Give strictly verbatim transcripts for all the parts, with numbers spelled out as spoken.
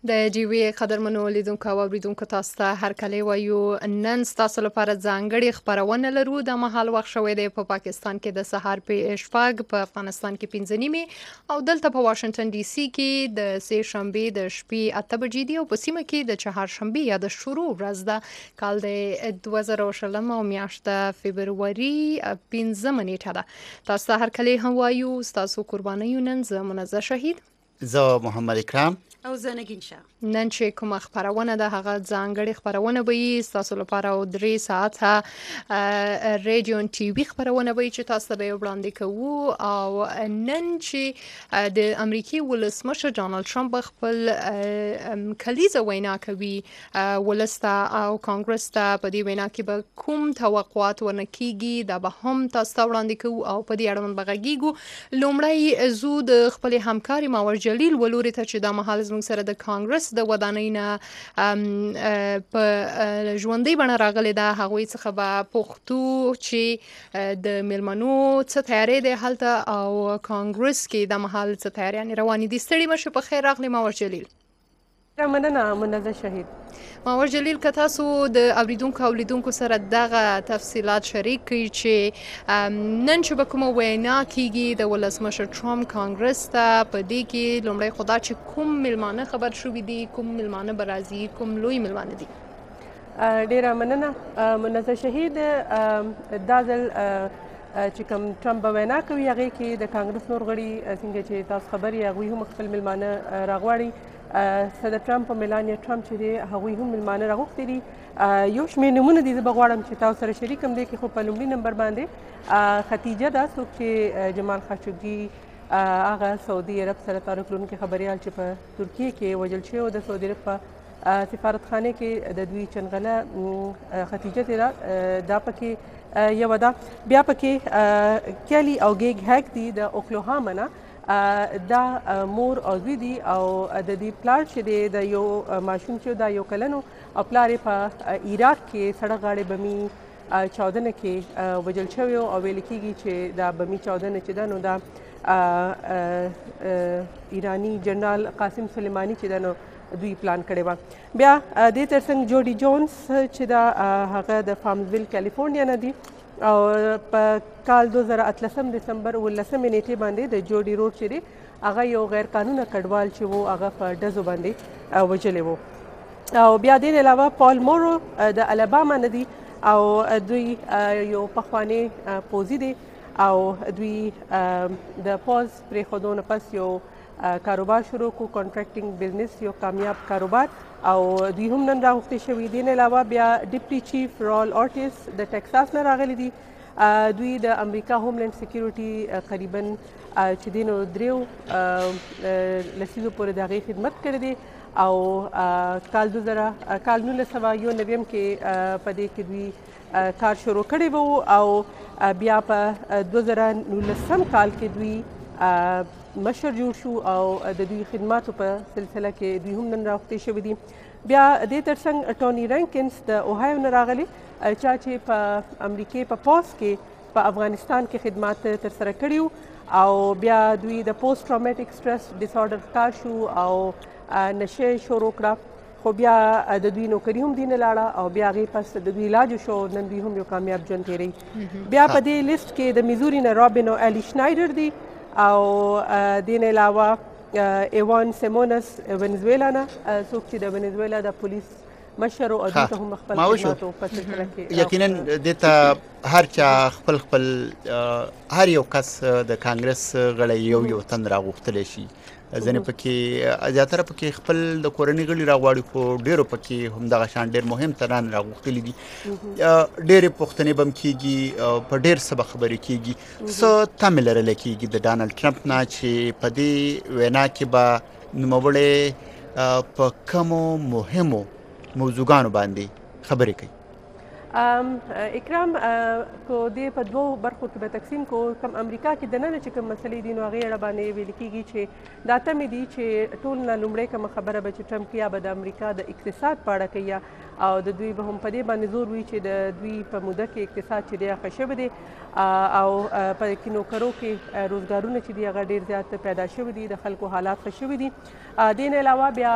د جیوی قدرمنو لیدونکو او اوریدونکو تاسو ته هرکلی وایو. نن ستاسو لپاره ځانګړې خپرونه لرو. د مهال وخت شوی دی په پاکستان کې د سهار په شپږ، په افغانستان کې پنځه نیمې او دلته په واشنگټن ډي سي کې د سې شنبې د شپې اته بجې دي او په سیمه کې د چهارشنبې یا د شروع ورځ ده. کال د دوه زره او شلم او میاشت د فبروري پنځمه نیټه ده. تاسو ته هرکلی هم وایو. ستاسو قربانیو نن زه منزه شهید، زه محمد اکرام او زه نگین شاه. نن چې کومه خپرونه ده هغه ځانګړې خپرونه به وي ستاسو لپاره او درې ساعته ریډیو ان ټي وي خپرونه به وي چې تاسو ته به وړاندې کوو. او نن چې د امریکای ولسمشر ډانلډ ټرمپ خپل کلیزه وینا کوي ولس ته او کانګرس ته، په دې وینا کې به کوم توقعات ورنه کیږي دا به هم تاسو ته وړاندې کوو او په دې اړه به غږیږو. لومړی زو د خپل همکاري ماور جلیل ولوري ته چې دا مهال زموږ سره د کانګرس د ودانۍ نه په ژوندۍ بڼه راغلې ده. هغوی څخه به پوښتو چې د میلمنو څه تیاری دی هلته او کانګرس کې د مهال څه تیاریانې روانې دي. ستړي مشه، په خیر راغلی ماور جلیل. مننه منزه شهید. ماور جلیل، که تاسو د اوریدونکو او لیدونکو سره دغه تفصیلات شریک کړئ چې نن چې به کومه وینا کیږي د ولسمشر ټرمپ کانګرس ته، په دې کې لومړی خو دا چې کوم میلمانه خبر شوي دي، کوم میلمانه به راځي، کوم لوی میلمانه دي؟ ډیره مننه منزه شهید. دا ځل چې کوم ټرمپ به وینا کوي هغې کې د کانګرس نور غړي څنګه چې تاسو خبر یې هغوی هم خپل میلمانه راغواړي. صدر ټرمپ او میلانیا ټرمپ چې دی هغوی هم میلمانه راغوښتي دي. یو شمېر نومونه دي زه به غواړم چې تاسو سره شریک کړم. دی کې خو په لومړي نمبر باندې ختیجه ده، څوک چې جمال خاشقجي هغه سعودي عرب سره تعلق لرونکی خبریال چې په ترکیې کې وژل شوی و د سعودي عرب په سفارتخانه کې د دوی چنغله ختیجه چې ده دا پکې یوه ده. بیا پکې کیلی او ګیګ هیک دي د اوکلاهاما نه. دا مور او زوی دي او د دې پلار چې دی د یو ماشوم چې دا یو کلن او پلار یې په عراق کې سړک غاړې بمي چاودنه کې وژل شوی او ویل کېږي چې دا بمي چاودنه چې ده نو دا ایراني جنرال قاسم سلیماني چې ده نو دوی پلان کړی وه. بیا دې تر څنګ جوډي جونز چې دا هغه د فارمزویل کالیفورنیا نه دي او په کال دوه زره اتلسم دسمبر اوولسمې نیټې باندې د جوډي روډ چې دی هغه یو غیر قانونه کډوال چې و هغه په ډزو باندې وژلی و. او بیا دې علاوه پال مورو د الاباما نه دي او دوی یو پخوانی پوځي دی او دوی د پوز پرېښودو نه پس یو کاروبار شروع کو، کانټریکټینګ بزنس، یو کامیاب کاروبار او دوی هم نن راغوښتي شوي. دې نه علاوه بیا ډیپټي چیف رال اورټیس د ټکساس نه راغلي دي. دوی د امریکا هوملینډ سکیورټي قریبا چې دی نو دریو لسیزو پورې د هغې خدمت کړی دی او کال دوه زره کال نولس سوه یو نویم کې په دې کې دوی کار شروع کړی و او بیا په دوه زره نولسم کال کې دوی مشر جوړ شو او د دوی خدماتو په سلسله کې دوی هم نن راغوښتي شوي دي. بیا دې تر څنګ ټوني رینکنز د اوهایو نه راغلي، چا چې په امریکې په پوز کې په افغانستان کې خدمات ترسره کړي او بیا دوی د پوسټ ټرامیټک سټرس ډیسارډر ښکار شو او نشه شروع کړه. خو بیا د دوی نوکري هم دی نه لاړه او بیا هغې پس د دوی علاج وشو، نن دوی هم یو کامیاب ژوند تېروي. بیا په دې لیست کې د میزوري نه رابن او الی شنایډر دي او دې نه علاوه ایوان سیمونس ونزویلا نه، څوک چې د ونزویلا د پولیس مشر او دوی ته هم خپل خدماتو په سلسله کې یقینا دې ته هر چا خپل خپل هر یو کس د کانګرس غړی یو یو تن راغوښتلی شي. ځینې پکې زیاتره پکې خپل د کورنۍ غړي راغواړي، خو ډېرو پکې همدغه شان ډېر مهم تنان راغوښتلي دي. ډېرې پوښتنې به هم کېږي، په ډېر څه به خبرې کېږي. څه تمې لرلی کېږي د ډانلډ ټرمپ نه چې په دې وینا کې به نوموړی په کومو مهمو موضوعګانو باندې خبرې کوي؟ اکرام کو دې په دوو برخو کې به تقسیم کو کم امریکا کې دننه چې کوم مسلې دي نو هغې اړه باندې ویل کېږي چې دا تمې دي چې ټول نه لومړی کومه خبره به چې ټرمپ یا به د امریکا د اقتصاد په اړه کوي او د دوی به هم په دې باندې زور وي چې د دوی په موده کې اقتصاد چې دی ښه شوی دی او په کې نوکرو کې روزګارونه چې دي هغه ډېر زیات پیدا شوي دي د خلکو حالات ښه شوي دي. دې نه علاوه بیا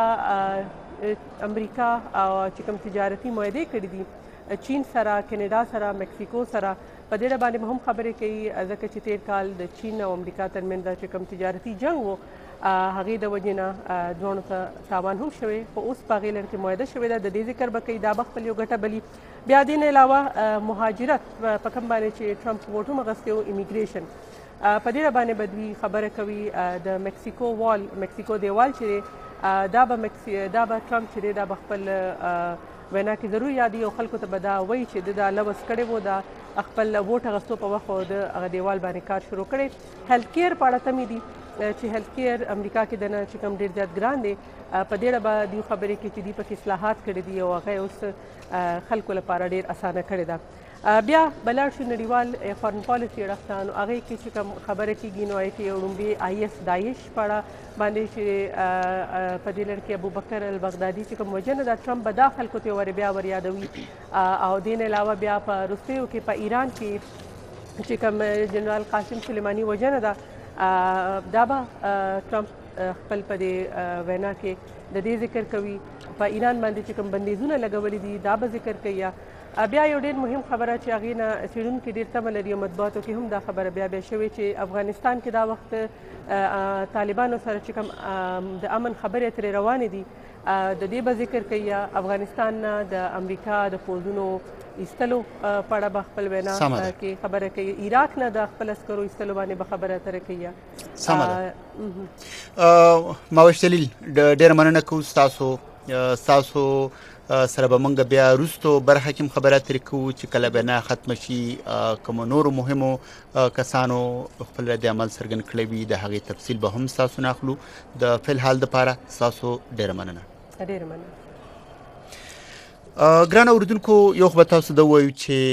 امریکا چې کوم تجارتي معاهدې کړي دي چین سره، کینیډا سره، مکسیکو سره، په دې باندې به هم خبرې کوي ځکه چې تیر کال د چین او امریکا ترمنځ چې کوم تجارتي جنګ و هغې د وجې نه دواړو ته تاوان هم شوی خو اوس په هغې لړ کې معاهده شوې ده. د دې ذکر به کوي دا به خپل یو ګټه بلي. بیا دې نه علاوه مهاجرت په کوم باندې چې ټرمپ ووټ هم اخیستی و ایمیګریشن په دې باندې به دوی خبره کوي. د مکسیکو وال مکسیکو دیوال چې دی دا به دا به ټرمپ چې دی دا به خپل وینا کې ضرور یادي او خلکو ته به دا وایي چې د دا لوس کړی و دا خپل ووټ اخیستو په وخت د هغه دیوال باندې کار شروع کړی. هیلث کیر په اړه تمې دي چې هیلث کیر امریکا کې دننه چې کوم ډېر زیات ګران دی په دې اړه به دوی خبرې کوي چې دوی پکې اصلاحات کړي دي او هغه اوس خلکو لپاره ډېر اسانه کړې ده. بیا به لاړ شو نړیوال فارن پالیسي اړخ ته نو هغې کې چې کوم خبره کېږي نو هغې کې یو لومړي آی ایس داعش په اړه باندې چې په دې لړ کې ابوبکر البغدادي چې کوم وجنه ده ټرمپ به دا خلکو ته ور بیا ور یادوي او دې نه علاوه بیا په روسیو کې په ایران کې چې کوم جنرال قاسم سلیماني وجنه ده دا به ټرمپ خپل په دې وینا کې د دې ذکر کوي. په ایران باندې چې کوم بندیزونه لګولي دي دا به ذکر کوي. بیا یو ډېر مهم خبره چې هغې نه څېړونکي ډېر تمه لري او مطبوعاتو کې هم دا خبره بیا بیا شوې چې افغانستان کې دا وخت طالبانو سره چې کوم د امن خبرې اترې روانې دي د دې به ذکر کوي. افغانستان نه د امریکا د پوځونو ایستلو په اړه به خپل وینا کې خبره کوي. عراق نه د خپل عسکرو ایستلو باندې به خبره اترې کوي. سمه ده. ماوش جلیل ډېره مننه کوو ستاسو ستاسو سره به موږ بیا وروستو برخه کې هم خبرې اترې کوو چې کله بنا ختمه شي کومو نورو مهمو کسانو خپل رد عمل څرګند کړی وي د هغې تفصیل به هم ستاسو نه اخلو. د فلحال دپاره ستاسو ډېره مننه. ډېره مننه. ګرانو اورېدونکو یو خو به تاسو ته ووایو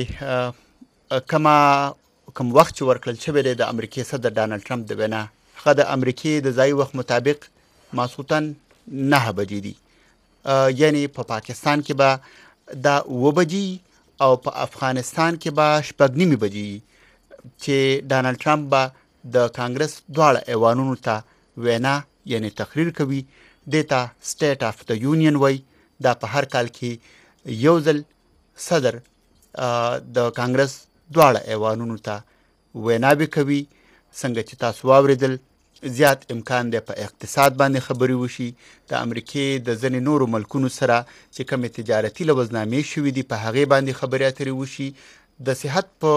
چې کومه کوم وخت چې ورکړل شوی دی د امریکې صدر ډانلډ ټرمپ د وینا هغه د امریکې د ځایي وخت مطابق ماسخوتن نهه بجې دي یعنی په پاکستان کې به دا اوه بجې او په افغانستان کې به شپږ نیمې بجې چې ډانلډ ټرمپ به د کانګرس دواړه ایوانونو ته وینا یعنی تقریر کوي. دې ته سټیټ آف د یونین وایي. دا په هر کال کې یو ځل صدر د کانګرس دواړه ایوانونو ته ویناوې کوي. څنګه چې تاسو واورېدل زیات امکان دی په اقتصاد باندې خبرې وشي. د امریکې د ځینې نورو ملکونو سره چې کومې تجارتي لوظنامې شوي دي په هغې باندې خبرې اترې وشي. د صحت په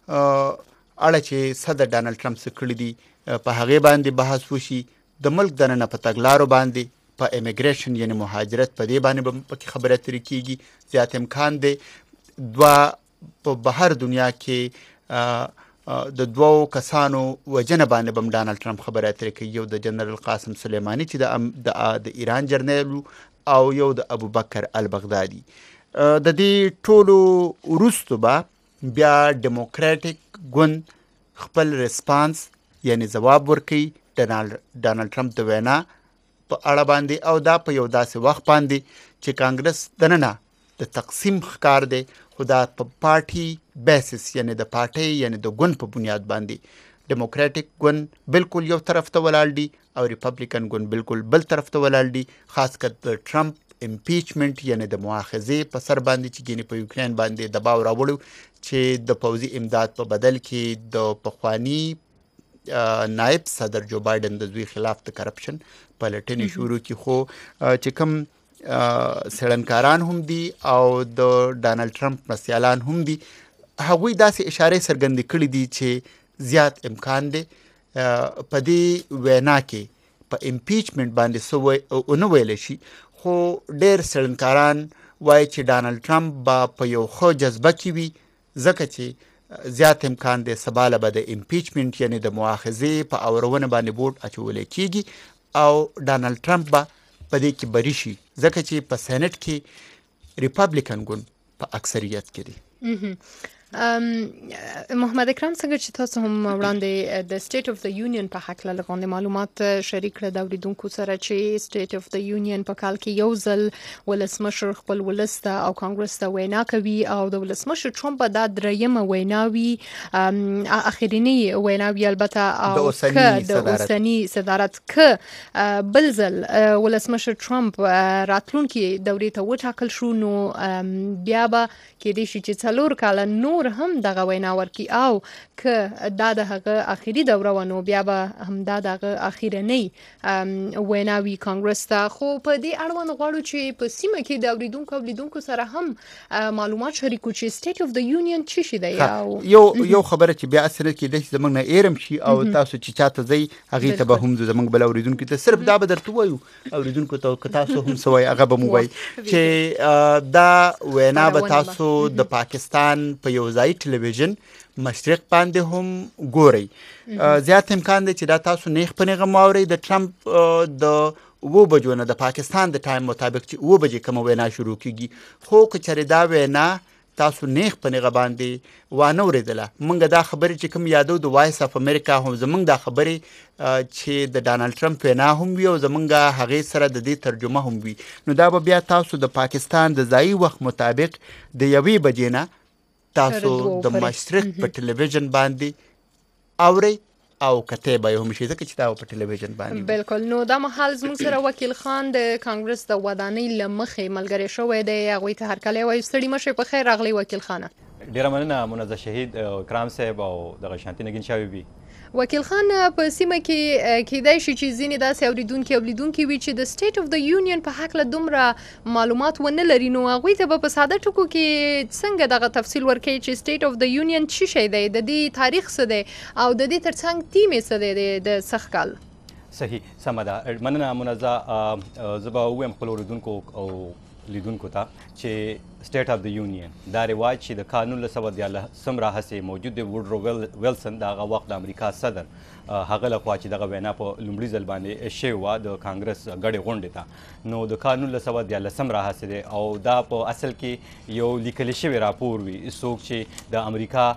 اړه چې صدر ډانلډ ټرمپ څه کړي دي په هغې باندې بحث وشي. د ملک دننه په تګلارو باندې په امیګریشن یعنی مهاجرت په دې باندې به پکې خبرې اترې کېږي. زیات امکان دی دوه په بهر دنیا کې د دوو کسانو وجنه باندې به هم ډانلډ ټرمپ خبرې اترې کوي. یو د جنرال قاسم سلیماني چې د د ایران جرنیل او یو د ابوبکر البغدادي. د دې ټولو وروستو به بیا ډیموکراټیک ګوند خپل ریسپانس یعنی ځواب ورکوي ډانلډ ټرمپ د وینا په اړه باندې او دا په یو داسې وخت باندې چې کانګرس دننه د تقسیم ښکار دی خو دا په پارټي بیسس یعنی د پارټۍ یعنی د ګوند په بنیاد باندې ډیموکراټیک ګوند بالکل یو طرف ته ولاړ دي او ریپبلیکن ګوند بالکل بل طرف ته ولاړ دي. خاص کر د ټرمپ امپیچمنټ یعنی د مؤاخذې په سر باندې چې ګینې په یوکرین باندې دباو راوړو چې د پوځي امداد په بدل کې د پخواني نائب صدر جو بایدن د دوی خلاف د کرپشن پلټنې شروع کی. خو چې کوم سړنکاران هم دي او د ډانلډ ټرمپ مرستیالان هم دي هغوی داسې اشارې څرګندې کړي دي چې زیات امکان دی په دې وینا کې په امپیچمنټ باندې څه ونه ویلی شي. خو ډېر سړنکاران وایي چې ډانلډ ټرمپ به په یو ښه جذبه کې وي ځکه چې زیات امکان دی سبا له به د امپیچمنټ یعنی د مؤاخذې په اورونه باندې بوټ اچولی کېږي او ډانلډ ټرمپ به په دې کې بری شي ځکه چې په سینټ کې ریپبلیکن ګوند په اکثریت کې دی. محمد اکرم څنګه چې تاسو هم وړاندې د سټیټ اف د یونین په حق له غونډې معلومات شریک کړل د اوریدونکو سره چې سټیټ اف د یونین په کال کې یو ځل ولسمشر خپل ولسته او کانګرس ته وینا کوي او د ولسمشر ټرمپ دا دریمه ویناوي اخرینی ویناوي البته او د اوسنی صدارت ک بل ځل ولسمشر ټرمپ راتلونکي دورې ته وټاکل شو نو بیا به کې دي چې څلور کال نور هم دغه وینا ورکي او ک دا د هغه اخیری دوره ونو بیا به هم دا دغه اخیرنی ویناوي کانګرس ته خو په دې اړوند غواړو چې په سیمه کې د اوریدونکو اوریدونکو سره هم معلومات شریکو چې سټیټ اف د یونین څه شي دی یو یو خبره چې بیا اصل کې د زمنګ نه ایرم شي او تاسو چې چاته زی هغه ته به هم زمنګ بل اوریدونکو ته صرف دا به درته وایو اوریدونکو ته تاسو هم سوای هغه به مو وای چې دا وینا به تاسو د پاکستان په یو ځای ټلویزیون مشرق باندې هم ګوري زیات امکان دی چې دا تاسو نیغ په نیغه ماوري د ټرمپ د وو بجو نه د پاکستان د ټایم مطابق چې وو بجې کوم وینا شروع کیږي خو که چېرې دا وینا تاسو نیغ په نیغه باندې وانه اوریدله مونږ دا خبرې چې کوم یادو د وایس اف امریکا هم زمونږ دا خبرې چې د ډانلډ ټرمپ وینا هم وي او زمونږ هغې سره د دې ترجمه هم وي نو دا به بیا تاسو د پاکستان د ځایي وخت مطابق د یوې بجې نه تاسو د مشرق په ټلویزیون باندې اوري او کته به هم شي ځکه چې دا په ټلویزیون باندې بالکل نو دا مهال زموږ سره وکیل خان د کانګرس د ودانۍ لمخې ملګری شوی دی هغه ته هر کله وایي ستړي مشه په خیر راغلی وکیل خانه ډیره مننه منزه شهید کرام صاحب او د شانتي نگین شاوی بي وکیل خان په سیمه کې کېدای شي چې ځینې داسې اوریدونکي اولیدونکي وي چې د سټیټ اف د یونین په حق له دومره معلومات ونه لري نو هغوی ته به په ساده ټکو کې څنګه دغه تفصیل ورکوي چې سټیټ اف د یونین څه شی دی د دې تاریخ څه دی او د دې ترڅنګ تیم یې څه دی د سخت کال صحیح سمه ده مننه منزه زه به ووایم خپلو اوریدونکو او لیدونکو ته چې سټیټ اف د یونین دا رواج چې د کال نولس سوه دیارلسم راهیسې موجود دی ووډرو ویلسن د هغه وخت د امریکا صدر هغه لخوا چې دغه وینا په لومړي ځل باندې شوې وه د کانګرس ګډې غونډې ته نو د کال نولس سوه دیارلسم راهیسې دی او دا په اصل کې یو لیکل شوی راپور وي څوک چې د امریکا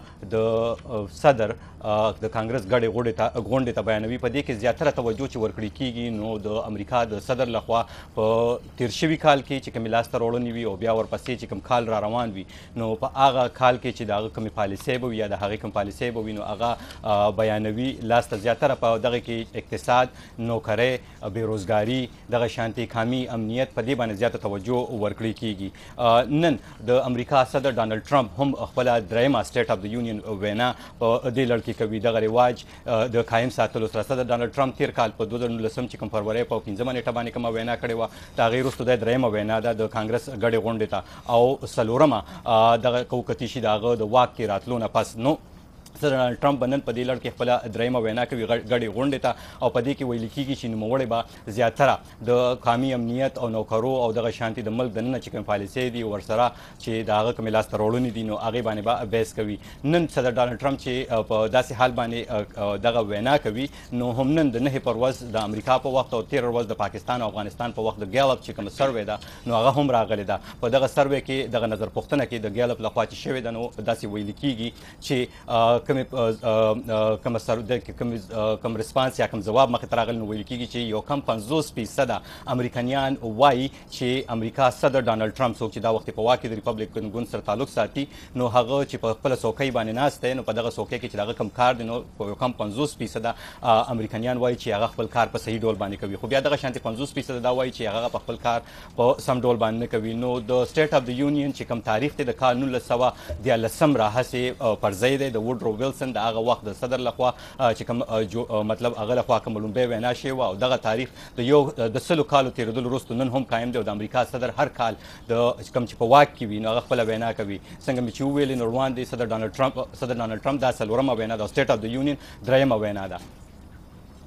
د صدر د کانګرس ګډې غونډې ته بیانوي په دې کې زیاتره توجه چې ورکړې کیږي نو د امریکا د صدر لخوا په تیر شوي کال کې چې کومې لاسته راوړنې وي او بیا ورپسې چې کوم کال را روان وي نو په هغه کال کې چې د هغه کومې پالیسۍ به وي یا د هغې کوم پالیسۍ به وي نو هغه بیانوي لاسته زیاتره په دغه کې اقتصاد نوکرۍ بېروزګاري دغه شانتي کامي امنیت په دې باندې زیاته توجه ورکړې کیږي نن د امریکا صدر ډانلډ ټرمپ هم خپله درېیمه سټیټ اف د یونین وینا په دې لړ کې کوي دغه رواج د قایم ساتلو سره صدر ډانلډ ټرمپ تیر کال په دوه زره نولسم چې کوم فروری په پنځمه نیټه باندې کومه وینا کړې وه د هغې وروسته دا درېیمه وینا ده د کانګرس ګډې غونډې ته او څلورمه دغه کوکتي شي د هغه د واک کې راتلو نه پس نو صدر ډانلډ ټرمپ به نن په دې لړ کې خپله درېیمه وینا کوي ګډې غونډې ته او په دې کې ویل کېږي چې نوموړی به زیاتره د قامي امنیت او نوکرو او دغه شانتي د ملک دننه چې کوم پالیسۍ دي ورسره چې د هغه کومې لاسته راوړنې دي نو هغې باندې به بحث کوي نن صدر ډانلډ ټرمپ چې په داسې حال باندې دغه وینا کوي نو هم نن د نهې پر ورځ د امریکا په وخت او تېره ورځ د پاکستان او افغانستان په وخت د ګیلپ چې کومه سروې ده نو هغه هم راغلې ده په دغه سروې کې دغه نظر پوښتنه کې د ګیلپ لخوا چې شوې ده نو داسې ویل کېږي چې کومې کوم سر د کوم کوم ریسپانس یا کوم جواب مخې ته راغلی نو ویل کېږي چې یو کم پنځوس فیصده امریکایان وایي چې امریکا صدر ډانلډ ټرمپ څوک چې دا وخت په واک کې د ریپبلیکن ګوند سره تعلق ساتي نو هغه چې په خپله څوکۍ باندې ناست دی نو په دغه څوکۍ کې چې د هغه کوم کار دی نو په یو کم پنځوس فیصده امریکایان وایي چې هغه خپل کار په صحیح ډول باندې کوي خو بیا دغه شانتې پنځوس فیصده دا وایي چې هغه په خپل کار په سم ډول باندې نه کوي نو د سټیټ اف د یونین چې کوم تاریخ دی د کال نولس سوه دیارلسم راهیسې پر ځای دی د ووډرو ویلسن د هغه وخت د صدر لخوا چې کوم مطلب هغه لخوا کوم لومړی وینا شوې وه او دغه تاریخ د یو د سلو کالو تېرېدلو وروسته نن هم قایم دی او د امریکا صدر هر کال د کوم چې په واک کې وي نو هغه خپله وینا کوي څنګه مې چې وویلې نو روان دی صدر ډانلډ ټرمپ صدر ډانلډ ټرمپ دا څلورمه وینا ده سټیټ اف د یونین درېیمه وینا ده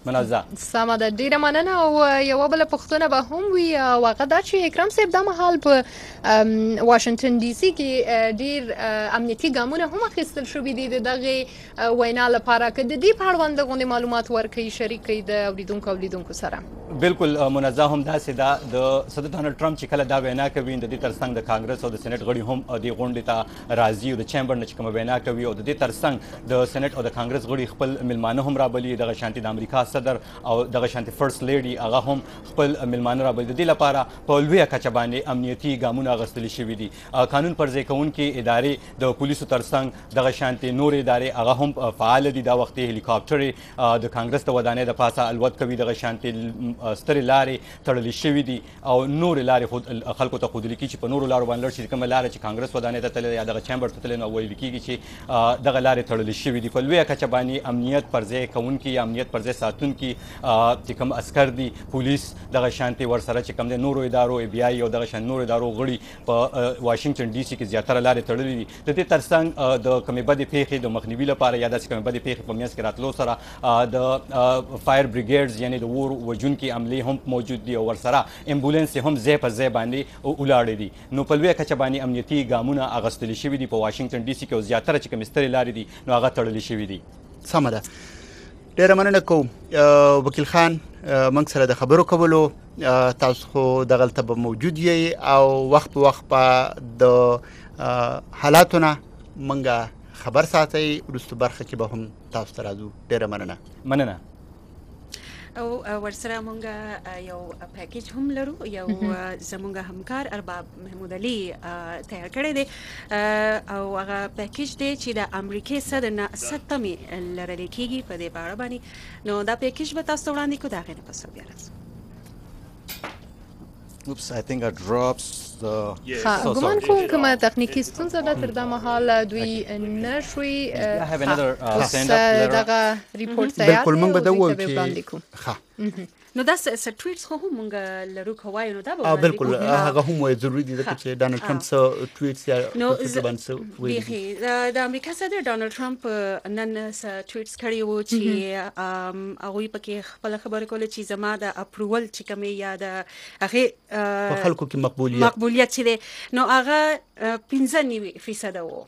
منازه سمه ده، ډیره مننه. او یوه بله پوښتنه به هم وي، او هغه دا چې اکرم صاحب دا مهال په واشنګټن ډي سي کې ډیر امنیتي ګامونه هم اخیستل شوي دي د دغې وینا لپاره، که د دې په اړوند غونډې معلومات ورکوي شریک کوي د اوریدونکو او لیدونکو سره. بالکل منازه هم داسې ده، د صدر ډانلډ ټرمپ چې کله دا وینا کوي د دې ترڅنګ د کانګرس او د سېنات غړي هم دې غونډې ته راځي او د چیمبر نه چې کومه وینا کوي، او د دې ترڅنګ د سېنات او د کانګرس غړي خپل ملمانه هم رابلي، دغه شانتي د امریکا صدر او دغه شانتي فرست لیډي هغه هم خپل ملمانه رابلي. د دې لپاره په لویه کچه باندې امنیتي ګامونه اخیستل شوي دي. قانون پر ځای کوونکي ادارې د پولیسو ترڅنګ دغه شانتي نور ادارې هغه هم فعال دي. دا وخت هلیکاپټرې د کانګرس د ودانۍ د پاسه الوت کوي، دغه شانتي سترې لارې تړلې شوي دي او نور لارې خود خلکو ته ښودل کېږي چې په نورو لارو باندې لاړ شي. کومه لاره چې کانګرس ودانۍ ته تللې یا دغه چیمبر ته تللې نو ویل کېږي چې دغه لارې تړلې شوي دي. په لویه کچه باندې امنیت پر ځای کوونکي یا امنیت پر ځای ساتونکي چې کوم عسکر دي، پولیس دغه شانتي ورسره چې کوم د نورو ادارو ای بی آی او دغه شان نورو ادارو غړي په واشنګټن ډي سي کې زیاتره لارې تړلې دي. د دې ترڅنګ د کومې بدې پیښې د مخنیوي لپاره یا داسې کومې بدې پیښې په منځ کې راتلو سره د فایر بریګیډز یعنې د اور وژونکي عملې هم موجود دي او ورسره امبولانس هم ځای په ځای باندې ولاړې دي. نو په لویه کچه باندې امنیتي ګامونه اخیستل شوي دي په واشنګټن ډي سي کې او زیاتره چې کومې سترې لارې دي نو هغه تړلې شوي دي. سمه ده، ډیره مننه کوم وکیل خان موږ سره د خبرو کولو. تاسو خو دغلته به موجود یې او وخت په وخت په د حالاتونه موږ خبر ساتئ. وروسته برخه کې به هم تاسو ته راځو. ډیره مننه. مننه. او ورسره مونږ یو پیکیج هم لرو، یو زمونږ همکار ارباب محمود علي تیار کړی دی او هغه پیکیج دی چې د امریکې صدر نه ستمې لرلې کېږي په دې باره باندې. نو دا پیکیج به تاسو ته وړاندې کړو، د هغې نه پس بیا راځو. Oops, I think I dropped the... ها ګمان کوم کومه تخنیکی ستونزه ده تر دا مهال دوی نشوي دغه ریپورت تیار بالکل موږ به دا وایو چې ها نو دا څه ټویټس خو هم مونږ لرو کوای نو دا به بالکل هغه هم وایي ضروري دي چې ډانلډ ټرمپ څه ټویټس یا څه باندې وایي. د امریکا صدر ډانلډ ټرمپ نن څه ټویټس کړي وو چې هغه پکې خپل خبره کوله چې زما د اپروول چې کومه یا د هغه په خلکو کې مقبولیت مقبولیت چې نو هغه پنځه نوي فیصد وو.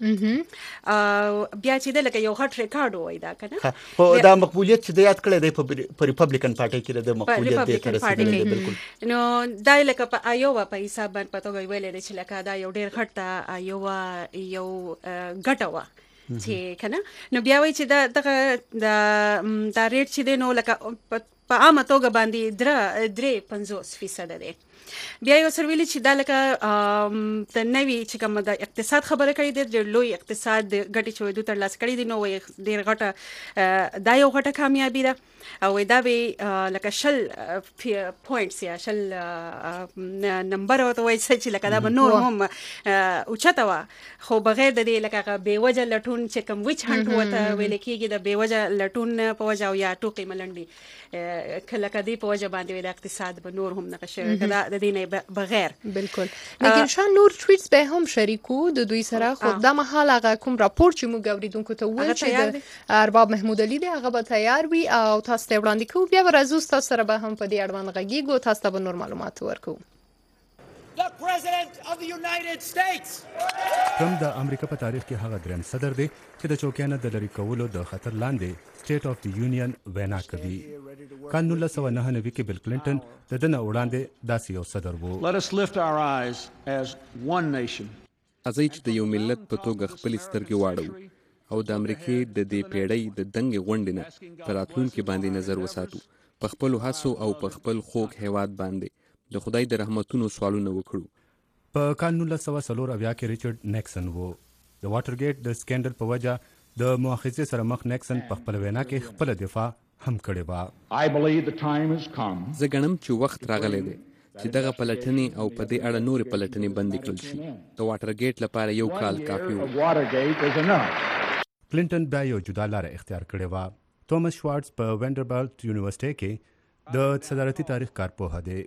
بیا چې د لکه یو هټ ریکارډ وای دا کنه خو دا مقبولیت چې د یاد کړی دی په ریپبلیکن پارټي کې د مقبولیت دی تر رسیدلی دی. بالکل نو دا لکه په ایووا په حساب باندې پتو ویل دي چې لکه دا یو ډیر غټه ایووا یو ګټه وا چې کنه. نو بیا وای چې دا دغه دا ریټ چې دی نو لکه په عامه توګه باندې درې درې پنځوس فیصد دی. بیا یو سرویلی چې دا لکه د نوي چې کوم د اقتصاد خبره کړې ده، د لوی اقتصاد ګټې چې دوی ترلاسه کړې دي نو ډېر غټه دا یو غټه کامیابي ده او دا به لکه شل پوینټس یا شل نمبر او وایي چې لکه دا به نور هم اوچته وه، خو بغیر د دې لکه بې وجه لټون چې کوم ویچ هنټ ورته ویل کېږي د بې وجه لټون په وجه او یا ټوکې ملنډې لکه دې په وجه باندې د اقتصاد به نور هم نقشه د دې نه بغیر. بالکل. لیکن شان نور ټویټس به هم شریکو د دوی سره، خو دا مهال هغه کوم راپور چې موږ اوریدونکو ته وویل چې د ارباب محمود علي دی هغه به تیار وي او تاسو ته وړاندې کوو. بیا به راځو تاسو سره به هم په دې اړوند غږیږو، تاسو ته به نور معلومات ورکوو. The President of the United States. ټرمپ د امریکا په تاریخ کې هغه دریم صدر دی چې د چوکیانه د لرې کولو د خطر لاندې سټیټ اف د یونین وینا کوي. کال نولس سوه نهه نوي کې بیل کلینټن د ده نه وړاندې داسې یو صدر و. Let us lift our eyes as one nation. راځئ چې د یو ملت په توګه خپلې سترګې واړوو او د امریکې د دې پیړۍ د دنګې غونډې نه په راتلونکي باندې نظر وساتو. په خپلو هڅو او په خپل خوږ هیواد باندې د خدای د رحمتونو سوالونه وکړو. په کال نولس سوه څلور اویا کې ریچارډ نیکسن و. د واټر ګیټ د سکینډل په وجه د مؤاخذې سره مخ نیکسن په خپل وینا کې خپل دفاع هم کړې وه. زه ګڼم چې وخت راغلی دی چې دغه پلټنې او په دې اړه نورې پلټنې بندې کړل شي. د واټر ګیټ لپاره یو کال کافي و. کلینټن بیا یو جدا لاره اختیار کړې وه. توماس شوارټز په وینډربالټ یونیورسټۍ کې د صدارتي تاریخ کارپوه دی.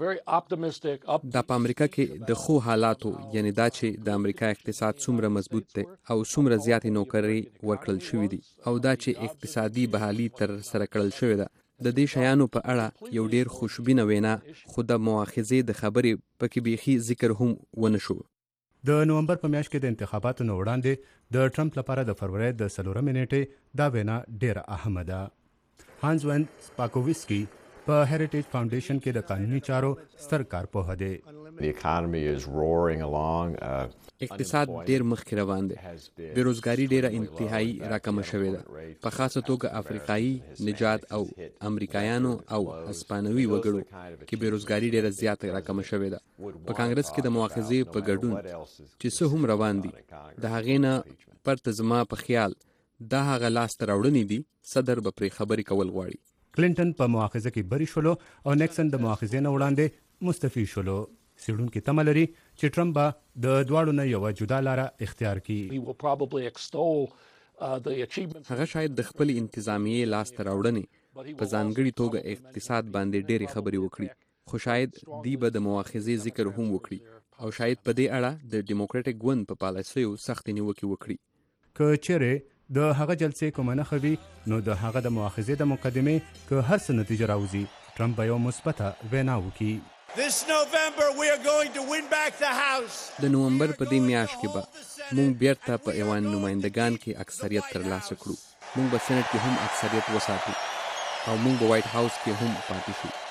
دا په امریکا کې د خو حالاتو یعنی دا چې د امریکا اقتصاد څومره مضبوط دی او څومره زیاتې نوکرۍ ورکړل شوي دي او دا چې اقتصادي بحالي تر سره کړل شوې ده د دې شیانو په اړه یو ډیر خوشبینه وینا خو د مؤاخذې د خبرې پکې بیخي ذکر هم ونه شو. د نومبر په میاشت کې د انتخاباتو نه وړاندې د ټرمپ لپاره د فروری د څلورمې نیټې دا وینا ډیره اهمه ده. هانز وین سپاکوویسکي په هریټیج فاونډیشن کې د قانوني چارو ستر کارپوه دی. اقتصاد ډیر مخکې روان دی. بیروزګاري ډیره انتهایی راکمه شوې ده. په خاصه توګه افریقایي نجات او امریکایانو او هسپانوي وګړو کې بیروزګاري ډیره زیاته راکمه شوې ده. په کانګرس کې د مؤاخذې په ګډون چې څه هم روان دي د هغې نه پرته زما په خیال دا هغه لاسته راوړنې دي صدر به پرې خبرې کول غواړي. کلینټن په مؤاخذه کې بری شولو او نیکسن د مؤاخذې نه وړاندې مستعفي شولو. څېړونکي تمه لري چې ټرمپ به د دواړو نه یوه جدا لاره اختیار کړي. هغه شاید د خپل انتظامیې لاسته راوړنې په ځانګړي توګه اقتصاد باندې ډېرې خبرې وکړي، خو شاید دی به د مؤاخذې ذکر هم وکړي او شاید په دې اړه د ډیموکراټیک ګوند په پالیسیو سختې نیوکې وکړي. که چیرې د هغه جلسې کومه نښه وي نو د هغه د مؤاخذې د مقدمې که هر څه نتیجه راوځي ټرمپ به یو مثبته وینا وکړي. This November we are going to win back the House. د نومبر په دې میاشت کې به موږ بیرته په ایوان نمایندګان کې اکثریت ترلاسه کړو. موږ به سېنټ کې هم اکثریت وساتو او موږ به وایټ هاوس کې هم پاتې شو.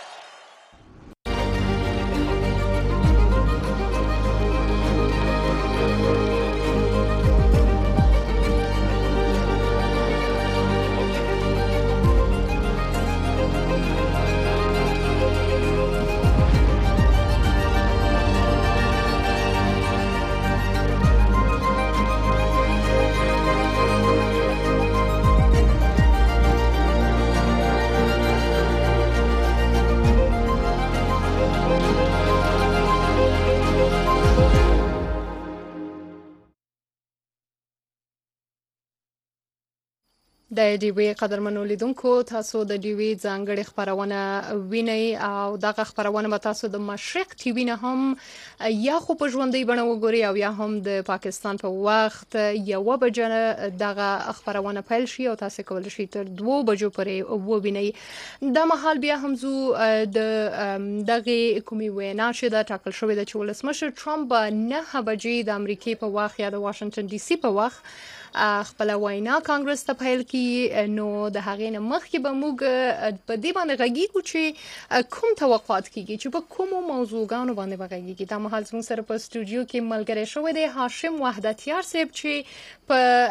د ډیوی قدرمنو لیدونکو تاسو د ډیوی ځانګړي خبرونه وینئ او دغه خبرونه به تاسو د مشرق ټي وي نه هم یا خو په ژوندۍ بڼه وګورئ او یا هم د پاکستان په وخت یوه بجه دغه خبرونه پیل شي او تاسو کولی شئ تر دوو بجو پورې ووینئ. دا مهال بیا هم زو د دغه کومې وینا چې دا ټاکل شوې ده چې ولسمشر ټرمپ به نهه بجې د امریکې په وخت یا د واشنګټن ډي سي په وخت خپل وینا کانګرس ته پیل کی. نو د هغې نه مخکې به موږ په دې باندې غږیږو چې کوم توقعات کیږي چې په کومو موضوعګانو باندې به غږیږي. دا مهال زموږ سره په سټوډیو کې ملګری شوی دی هاشم وحدتیار صاحب چې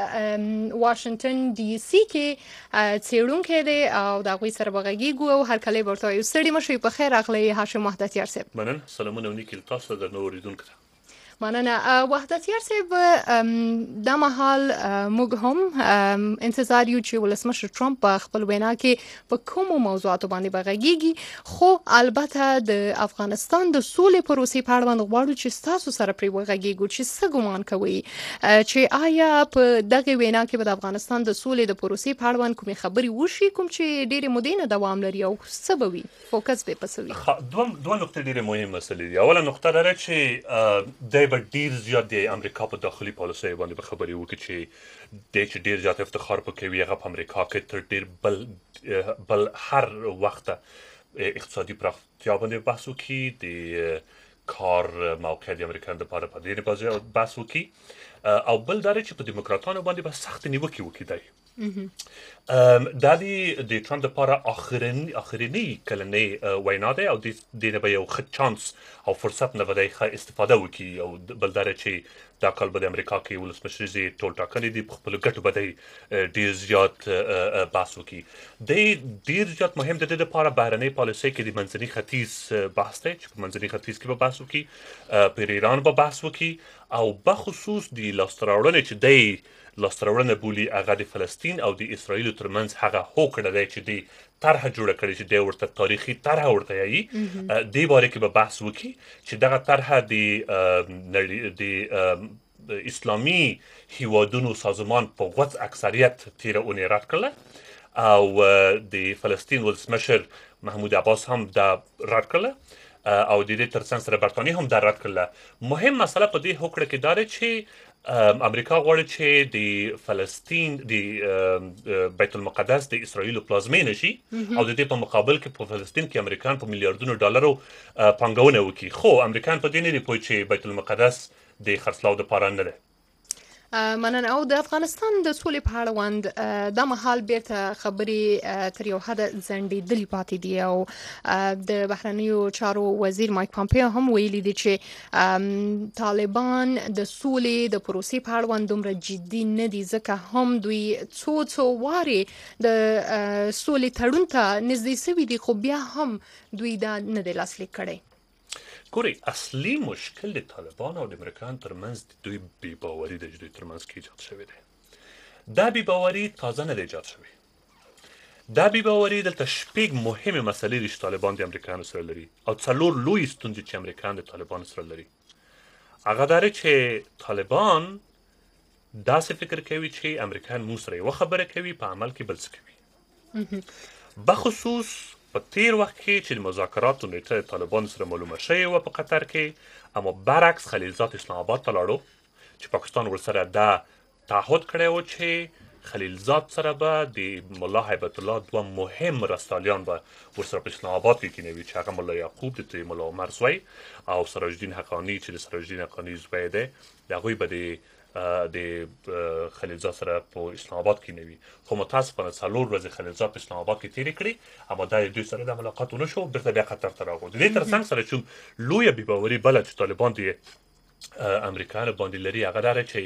په واشنګټن ډي سي کې څېړونکی دی او د هغوی سره به غږیږو او هرکلی به ورته وایو. ستړي مه شئ، په خیر راغلی هاشم وحدتیار صاحب. مننه. سلامونه ونیکي له تاسو د نورو لیدونکو ته. مننه. وحدتیار صاحب، دا مهال موږ هم انتظار یو چې ولسمشر ټرمپ په خپل وینا کې په کومو موضوعاتو باندې به غږیږي، خو البته د افغانستان د سولې پروسې په اړه باندې غواړو چې ستاسو سره پرې وغږیږو چې څه ګمان کوئ چې آیا په دغه وینا کې به د افغانستان د سولې د پروسې په اړه باندې کومې خبرې وشي کوم چې ډېرې مودې نه دوام لري او څه به وي، فوکس به په څه وي؟ دوه دوه نقطې ډېرې مهمې مسلې دي. اوله نقطه دا ده چې دی به ډېر زیات د امریکا په داخلي پالیسۍ باندې به خبرې وکړي چې دی چې ډېر زیات افتخار په کوي هغه په امریکا کې تر ډېر بل بل هر وخت اقتصادي پراختیا باندې بحث وکړي، د کار موقع د امریکایانو لپاره په دې باندې بحث وکړي، او بل دا چې په دیموکراتانو باندې به سخت نیوکې وکړي. دی دا د ټرمپ لپاره آخرنی آخرنی کلنۍ وینا دی او د دې نه به یو ښه چانس او فرصت نه به دی ښه استفاده وکړي. او بل دا چې دا کال به د امریکا کې ولسمشریزې ټول ټاکنې دي، په خپلو ګټو به دی ډېر زیات بحث وکړي. دی ډېر زیات مهم د دې لپاره بهرنۍ پالیسۍ کې د منځني ختیځ بحث دی چې په منځني ختیځ کې به بحث وکړي، پر ایران به بحث وکړي، او بخصوص د لاسته راوړنې چې دی لاسته راوړنه بولي هغه د فلسطین او د اسرائیلو ترمنځ هغه هوکړه دی چې دی طرحه جوړه کړې چې دی ورته تاریخي طرحه ورته یایي. دې باره کې به بحث وکړي چې دغه طرحه د د اسلامي هیوادونو سازمان په غوڅ اکثریت تیره اونۍ رد کړله او د فلسطین ولسمشر محمود عباس هم دا رد کړله او د دې ترڅنګ سره برطانیه هم دا رد کړله. مهم مسله په دې هوکړه کې دا ده چې امریکا غواړي چې د فلسطین د بیت المقدس د اسرائیل پلازمینه شي او د دې په مقابل کې په فلسطین کې امریکایان په میلیارډونو ډالرو پانګونه وکړي، خو امریکایان په دې نه دي پوه چې بیت المقدس د خرڅلاو دپاره نه دی. مننه. او د افغانستان د سولې په اړوند دا مهال بیرته خبرې تر یو حده ځنډېدلې پاتې دي او د بهرنیو چارو وزیر مایک پامپیو هم ویلي دي چې طالبان د سولې د پروسې په اړوند دومره جدي نه دي، ځکه هم دوی څو څو وارې د سولې تړون ته نږدې سوي دي، خو بیا هم دوی دا نه دی لاسلیک کړی. ګورئ، اصلي مشکل د طالبان او د امریکایانو ترمنځ د دوی بې باوري د دوی ترمنځ کې ایجاد شوی دی. دا بې باوري تازه نه دی ایجاد شوی. دا بې باوري دلته شپږ مهمې مسلې دي چې طالبان د امریکایانو سره لري او څلور لویې ستونزې چې امریکایان د طالبانو سره لري. هغه دا دی چې طالبان داسې فکر کوي چې امریکایان موږ سره یوه خبره کوي، په عمل کې بل څه کوي. بخصوص په تیر وخت کې چې د مذاکراتو نیټه طالبانو سره معلومه شوې وه په قطر کې، اما برعکس خلیلزاد اسلام آباد ته لاړو چې پاکستان ورسره دا تعهد کړی و چې خلیلزاد سره به د ملا هیبت الله دوه مهم مرستالیان به ورسره په اسلام آباد کې کینوي، چې هغه ملا یعقوب د ملا عمر زوی او سراج الدین حقانی چې د سراج الدین حقانی زوی دی، د هغوی به د د خلیلزاد سره په اسلام آباد کې نه وي. خو متاسفانه څلور ورځې خلیلزاد په اسلام آباد کې تېرې کړې، اما دا د دوی سره د ملاقات ونه شو، بېرته بیا قطر ته راغلو. د دې تر څنګ سره چې لویه بې باوري بله چې طالبان د امریکایانو باندې لري هغه دا ده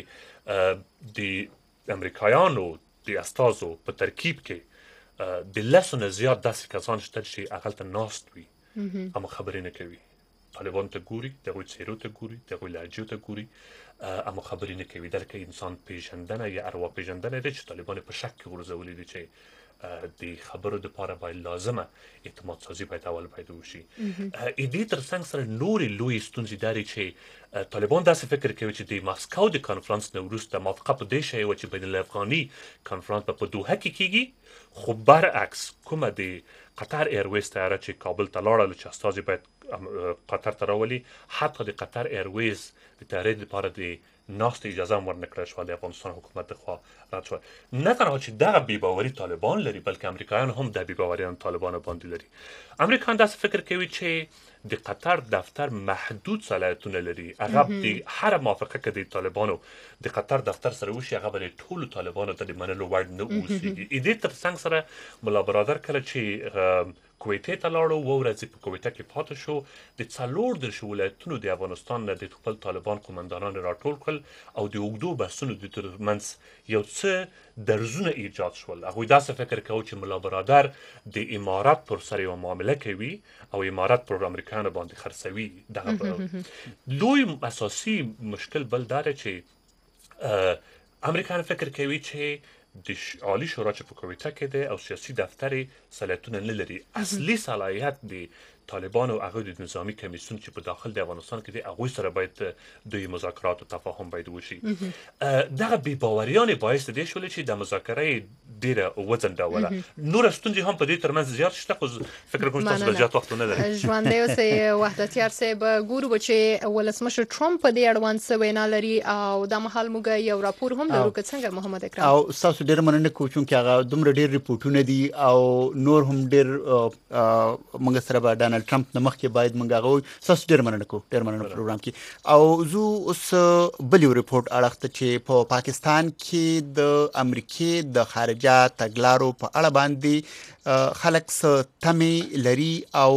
چې د امریکایانو د استازو په ترکیب کې د لسو نه زیات داسې کسان شته چې هغلته ناست وي اما خبرې نه کوي. طالبان ته ګوري، د هغوی څېرو ته ګوري، د هغوی لهجو ته ګوري، اما خبرې نه کوي. دلته انسان پیژندنه یا اروا پیژندنه دی چې طالبان په شک کې غورځولي دي چې د خبرو دپاره باید لازمه اعتماد سازي باید اول پیدا وشي. دې تر څنګ سره نورې لویې ستونزې دا دي چې طالبان داسې فکر کوي چې د ماسکو د کنفرانس نه وروسته موافقه په دې شی وه چې بین الافغاني کنفرانس به په دوحه کې کېږي، خو برعکس کومه د قطر ایرویز طیاره چې کابل ته لاړله چې استازي باید قطر ته راولي، حتی د قطر ایرویز د طیارې لپاره د ناست اجازه هم ورنه کړل شوه د افغانستان حکومت د خوا رد شوه. نه تنها چې دغه بې باوري طالبان لري، بلکې امریکایان هم د بې باوري طالبانو باندې لري. امریکایان داسې فکر کوي چې د قطر دفتر محدود صلاحیتونه لري، هغه د هره موافقه که د طالبانو د قطر دفتر سره وشي هغه به د ټولو طالبانو ته د منلو وړ نه اوسېږي. دې تر څنګ سره ملا برادر کله چې کویتې ته لاړو، اووه ورځې په کویته کې پاتې شو، د څلور دېرشو ولایتونو د افغانستان نه د خپل طالبان قمندانان راټول کړل او د اوږدو بحثونو د ترمنځ یو څه درزونه ایجاد شول. هغوی داسې فکر کوي چې ملا برادر د امارت پر سر یوه معامله کوي او امارت پر امریکایانو باندې خرڅوي. دغه لوی اساسي مشکل بل دا دی چې امریکایان فکر کوي چې د عالی شورا چې په کویته کې دی او سیاسي دفتر صلاحیتونه نه لري. اصلي صلاحیت د طالبانو هغه د نظامی کمیسیون چې په داخل د افغانستان کې دی هغوی سره باید دوی مذاکرات او تفاهم باید وشي. دغه بې باوریانې باعث د دې شولې چې د مذاکره ډېره وځنډوله. نوره ستونزې هم په دې ترمنځ زیات شته، خو فکر کوم تاسو به زیات وخت ونه لرئ. ژوندی اوسئ وحدتیار صاحب. ګورو به چې ولسمشر ټرمپ په دې اړوند څه وینا لري او دا مهال موږ یو راپور هم لرو که څنګه محمد اکرم؟ او ستاسو ډېره مننه کوو چونکې هغه دومره ډېر ریپورټونه دي او نور هم ډېر موږ سره به ډانلډ ټرمپ نه مخکې باید موږ هغه ووایو. ستاسو ډېر مننه کوو، ډېر مننه په پروګرام کې. او زه اوس بل یو ریپورټ اړخ ته چې په پاکستان کې د امریکې د خارجه تګلارو په اړه باندې خلک څه تمې لري او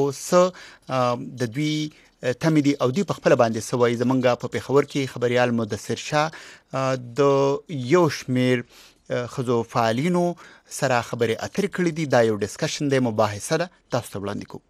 څه د دوی تمې دي او دوی په خپله باندې څه وایي. زموږ په پېښور کې خبریال مدثر شاه د یو شمېر ښځو فعالینو سره خبرې اترې کړې دي. دا یو ډسکشن دی، مباحثه ده، تاسو ته وړاندې کوو.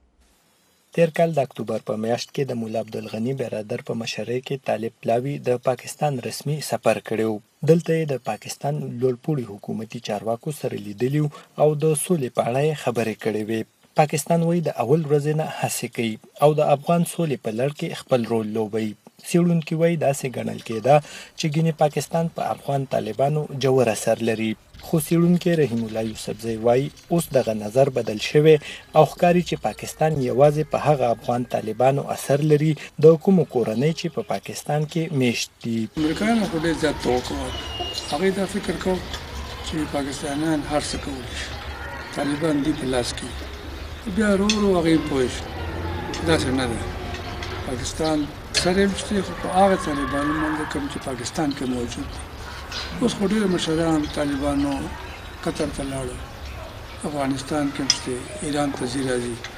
تیر کال د اکتوبر په میاشت کې د مولا عبدالغني برادر په مشرۍ کې طالب پلاوي د پاکستان رسمي سفر کړی و. دلته یې د پاکستان لوړپوړي حکومتي چارواکو سره لیدلي او د سولې په اړه خبرې کړې وې. پاکستان وایي د اول ورځې نه هڅې کوي او د افغان سولې په لړ کې خپل رول لوبوي. څېړونکي وایي داسې ګڼل کېده چې ګینې پاکستان په افغان طالبانو ژور اثر لري. خو څېړونکی رحیم الله یوسفزی وایي اوس دغه نظر بدل شوی او ښکاري چې پاکستان یوازې په هغه افغان طالبانو اثر لري د کومو کورنۍ چې په پاکستان کې میشت دي. امریکایانو خو ډېر زیات توقع هغوی دا فکر کو چې پاکستانیان هر څه کولی شي، طالبان دي په لاس کې، بیا ورو ورو هغوی پوه شي داسې نه ده. پاکستان سره هم شته خو په هغه طالبانو باندې کوم چې پاکستان کې موجود دي. اوس خو ډېر مشران طالبانو قطر ته لاړل، افغانستان کې هم شته، ایران ته ځي راځي.